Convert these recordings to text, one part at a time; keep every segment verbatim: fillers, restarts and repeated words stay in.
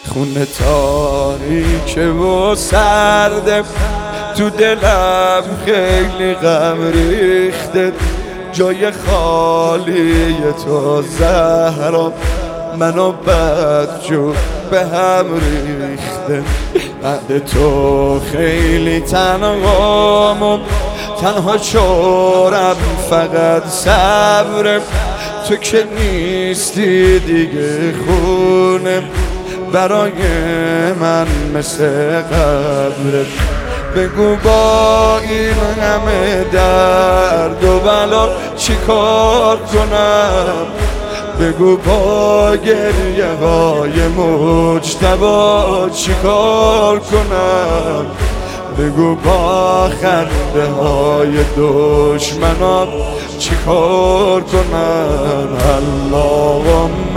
خونه تاریک و سرده، تو دلم خیلی غم ریخته، جای خالی تو زهرا منو بدجور به هم ریخته. بعد تو خیلی تنهام و تنها شورم فقط صبرم، تو که نیستی دیگه خونه برای من مثل قبرت. بگو با این همه درد و بلا چی کار کنم، بگو با گریه های مجتبی چی کار کنم، بگو با خنده های دشمنان چی کار کنم. اللهم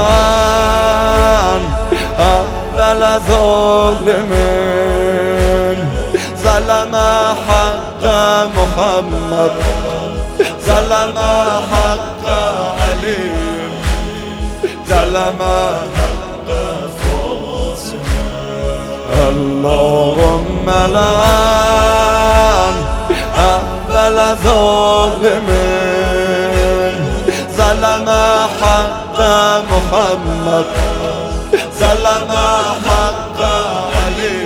لعن اول ظالمین ظلم حق محمد ظلم حق علی ظلم حق فاطمه. اللهم لعن اول ظالمین ظلم حق محمد ظلم حق علی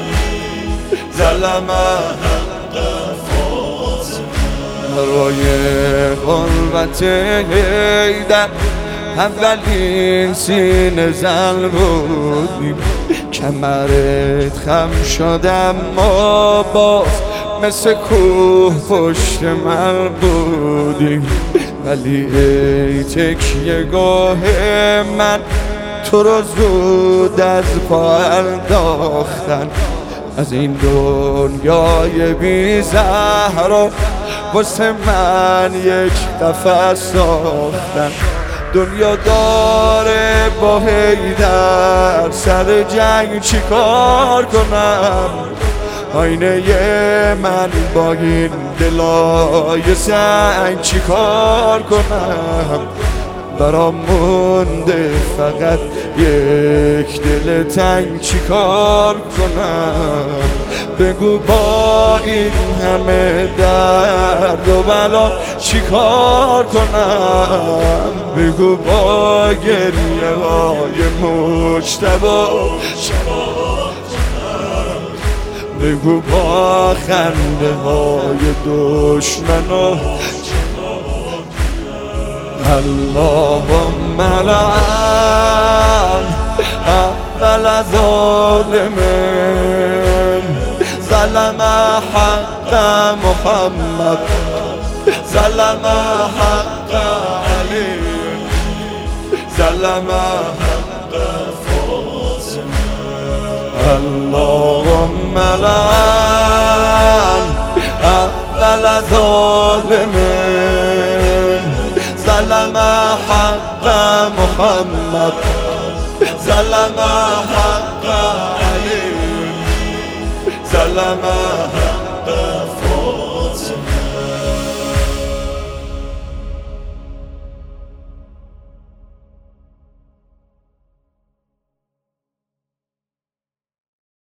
ظلم حق فاطمه. روی غربت حیدر اولین سینه زن بودیم، کمرت خم شدم ما باز مثل کوه پشت من بودیم، ولی ای تکیه گاه من تو رو زود از پا انداختن. از این دنیای بی زهرا واسه من یک قفس ساختن. دنیا داره با حیدر سر جنگ چی کار کنم، آینه من با این دلای سنگ چی کار کنم. برام مونده فقط یک دل تنگ چی کار کنم، بگو با این همه درد و بلا چی کار کنم، بگو با گریه های مجتبی چی کار کنم، بگو با خنده های دشمنان. اللهم لعن اول ظالمین ظلم حق محمد ظلم حق علی ظلم حق فاطمه. اللهم لعن اول ظالمین ظلم حق محمد ظلم حق علی ظلم